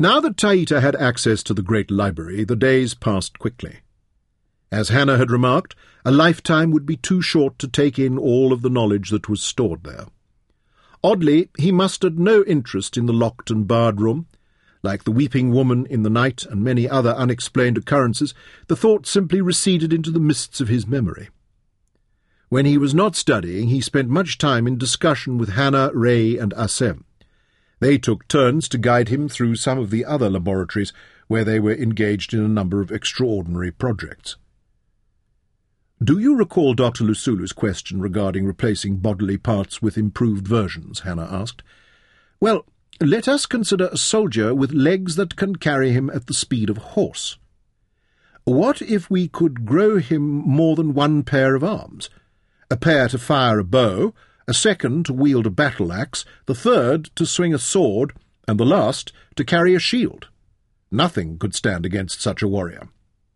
Now that Taita had access to the great library, the days passed quickly. As Hannah had remarked, a lifetime would be too short to take in all of the knowledge that was stored there. Oddly, he mustered no interest in the locked and barred room. Like the weeping woman in the night and many other unexplained occurrences, the thought simply receded into the mists of his memory. When he was not studying, he spent much time in discussion with Hannah, Ray, and Assem. They took turns to guide him through some of the other laboratories where they were engaged in a number of extraordinary projects. "Do you recall Dr. Lusulu's question regarding replacing bodily parts with improved versions?" Hannah asked. "Well, let us consider a soldier with legs that can carry him at the speed of a horse. What if we could grow him more than one pair of arms? A pair to fire a bow, a second to wield a battle-axe, the third to swing a sword, and the last to carry a shield. Nothing could stand against such a warrior.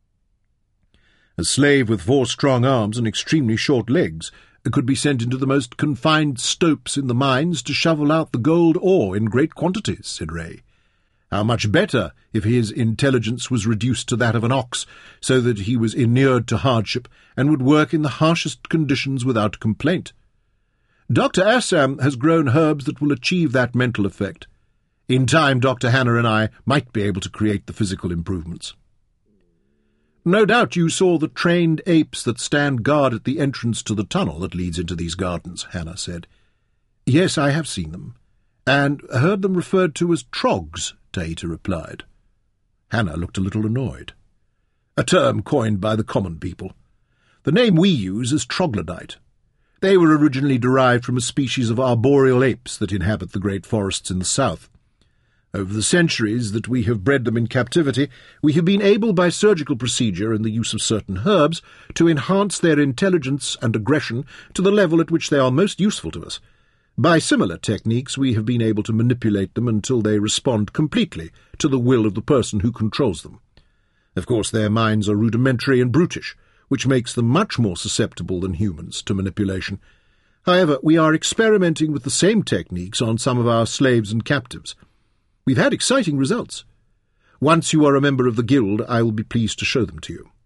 A slave with 4 strong arms and extremely short legs could be sent into the most confined stopes in the mines to shovel out the gold ore in great quantities," said Ray. "How much better if his intelligence was reduced to that of an ox, so that he was inured to hardship and would work in the harshest conditions without complaint. Dr. Assam has grown herbs that will achieve that mental effect. In time, Dr. Hannah and I might be able to create the physical improvements." "No doubt you saw the trained apes that stand guard at the entrance to the tunnel that leads into these gardens," Hannah said. "Yes, I have seen them, and heard them referred to as trogs," Taita replied. Hannah looked a little annoyed. "A term coined by the common people. The name we use is troglodyte. They were originally derived from a species of arboreal apes that inhabit the great forests in the south. Over the centuries that we have bred them in captivity, we have been able, by surgical procedure and the use of certain herbs, to enhance their intelligence and aggression to the level at which they are most useful to us. By similar techniques, we have been able to manipulate them until they respond completely to the will of the person who controls them. Of course, their minds are rudimentary and brutish, which makes them much more susceptible than humans to manipulation. However, we are experimenting with the same techniques on some of our slaves and captives. We've had exciting results. Once you are a member of the guild, I will be pleased to show them to you."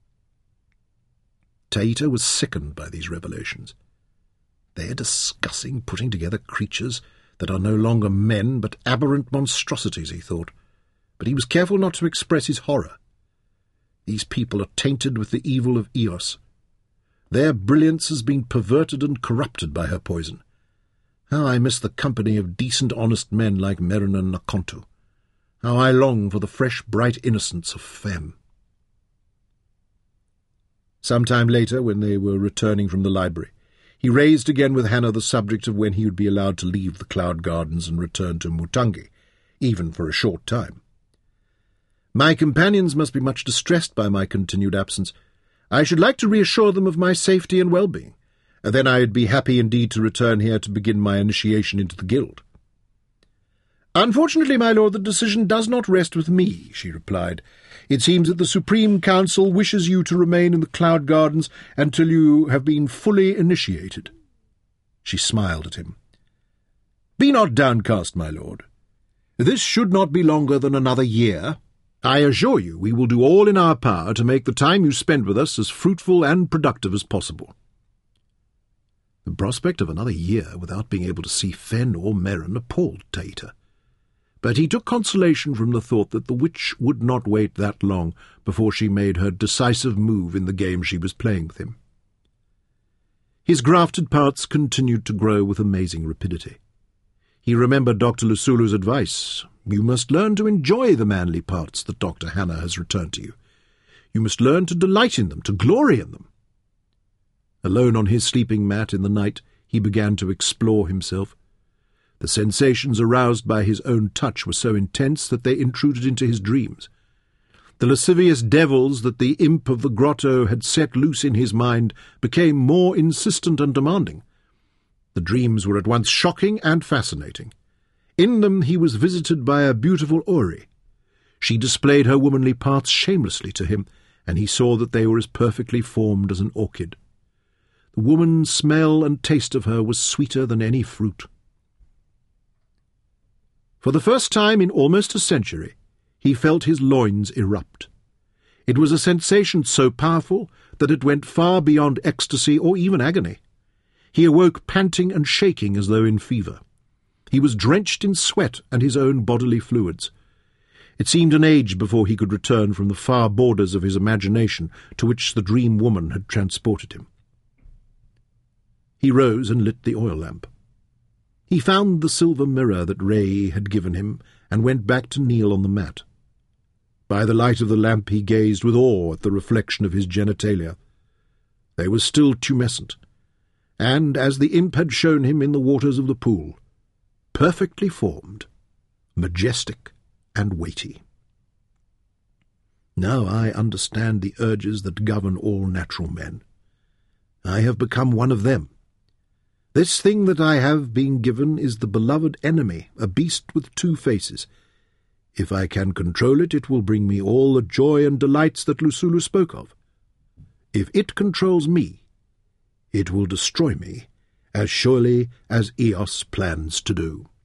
Taita was sickened by these revelations. They are discussing putting together creatures that are no longer men but aberrant monstrosities, he thought. But he was careful not to express his horror. These people are tainted with the evil of Eos. Their brilliance has been perverted and corrupted by her poison. How I miss the company of decent, honest men like Merrin and Nakontu. How I long for the fresh, bright innocence of Fem. Some time later, when they were returning from the library, he raised again with Hannah the subject of when he would be allowed to leave the Cloud Gardens and return to Mutangi, even for a short time. "My companions must be much distressed by my continued absence. I should like to reassure them of my safety and well-being. Then I would be happy indeed to return here to begin my initiation into the guild." "Unfortunately, my lord, the decision does not rest with me," she replied. "It seems that the Supreme Council wishes you to remain in the Cloud Gardens until you have been fully initiated." She smiled at him. "Be not downcast, my lord. This should not be longer than another year. I assure you we will do all in our power to make the time you spend with us as fruitful and productive as possible." The prospect of another year without being able to see Fen or Merrin appalled Taita. But he took consolation from the thought that the witch would not wait that long before she made her decisive move in the game she was playing with him. His grafted parts continued to grow with amazing rapidity. He remembered Dr. Lusulu's advice. "You must learn to enjoy the manly parts that Dr. Hannah has returned to you. You must learn to delight in them, to glory in them." Alone on his sleeping mat in the night, he began to explore himself. The sensations aroused by his own touch were so intense that they intruded into his dreams. The lascivious devils that the imp of the grotto had set loose in his mind became more insistent and demanding. The dreams were at once shocking and fascinating. In them he was visited by a beautiful Ori. She displayed her womanly parts shamelessly to him, and he saw that they were as perfectly formed as an orchid. The woman's smell and taste of her was sweeter than any fruit. For the first time in almost a century, He felt his loins erupt. It was a sensation so powerful that it went far beyond ecstasy or even agony. He awoke panting and shaking as though in fever. He was drenched in sweat and his own bodily fluids. It seemed an age before he could return from the far borders of his imagination to which the dream woman had transported him. He rose and lit the oil lamp. He found the silver mirror that Ray had given him and went back to kneel on the mat. By the light of the lamp he gazed with awe at the reflection of his genitalia. They were still tumescent, and, as the imp had shown him in the waters of the pool, perfectly formed, majestic and weighty. Now I understand the urges that govern all natural men. I have become one of them. This thing that I have been given is the beloved enemy, a beast with two faces. If I can control it, it will bring me all the joy and delights that Lusulu spoke of. If it controls me, it will destroy me, as surely as Eos plans to do.